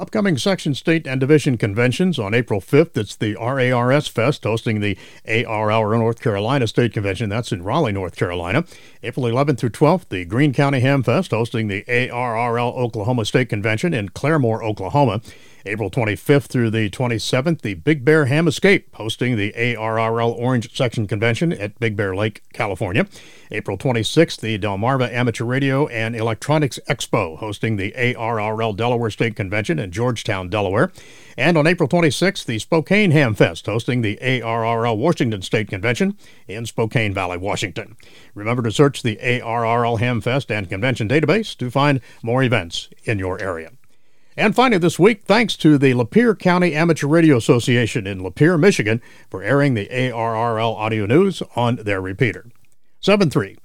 Upcoming section, state, and division conventions. On April 5th, it's the RARS Fest hosting the ARRL North Carolina State Convention. That's in Raleigh, North Carolina. April 11th through 12th, the Greene County Ham Fest hosting the ARRL Oklahoma State Convention in Claremore, Oklahoma. April 25th through the 27th, the Big Bear Ham Escape hosting the ARRL Orange Section Convention at Big Bear Lake, California. April 26th, the Delmarva Amateur Radio and Electronics Expo hosting the ARRL Delaware State Convention in Georgetown, Delaware. And on April 26th, the Spokane Ham Fest hosting the ARRL Washington State Convention in Spokane Valley, Washington. Remember to search the ARRL Ham Fest and Convention database to find more events in your area. And finally this week, thanks to the Lapeer County Amateur Radio Association in Lapeer, Michigan, for airing the ARRL audio news on their repeater. 7-3.